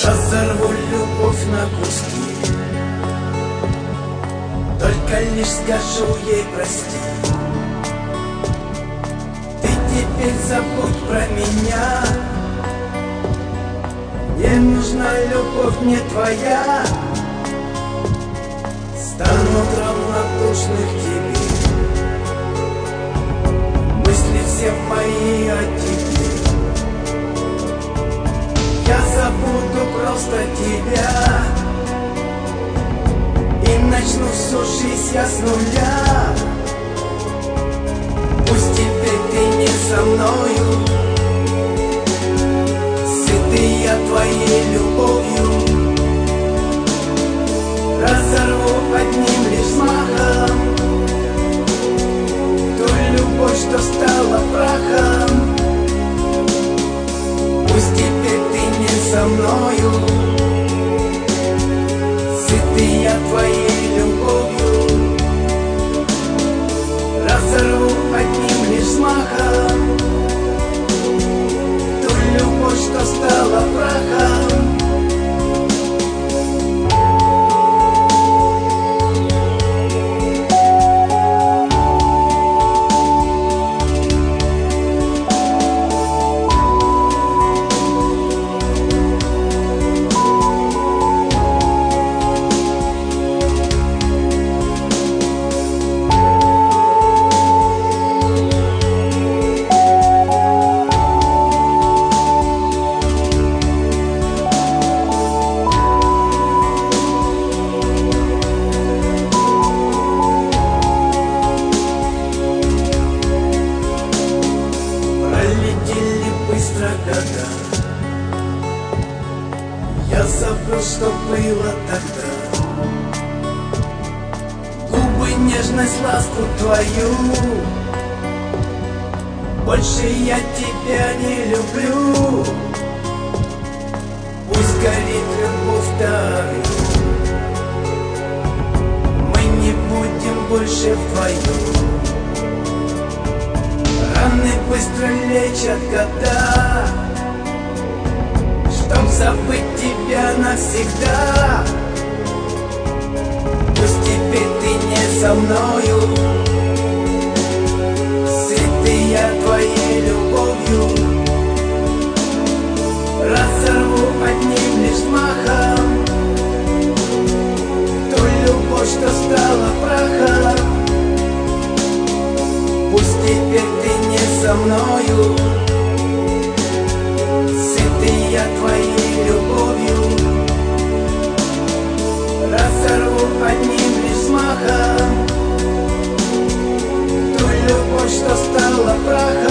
Разорву любовь на куски, только лишь скажу ей прости. Ты теперь забудь про меня, не нужна любовь мне твоя. Станут равнодушны к тебе мысли все мои о тебе. Я забуду просто тебя и начну всю жизнь я с нуля. Пусть теперь ты не со мною, сытый я твоей любовью. Разорву одним лишь взмахом ту любовь, что стала прахом. Пусть теперь ты не со мною, сытый я твоей любовью. Разорву одним лишь взмахом ту любовь, что стала прахом. Года. Я забыл, что было тогда. Губы, нежность, ласку твою. Больше я тебя не люблю. Пусть горит любовь таю, мы не будем больше вдвоем. Раны быстро лечат года, чтоб забыть тебя навсегда. Пусть теперь ты не со мною, сытый я твоей любовью. Разорву одним лишь взмахом ту любовь, что стала прахом. Пусть теперь ты не со мною, сытый я твоей любовью. Разорву одним лишь взмахом ту любовь, что стала прахом.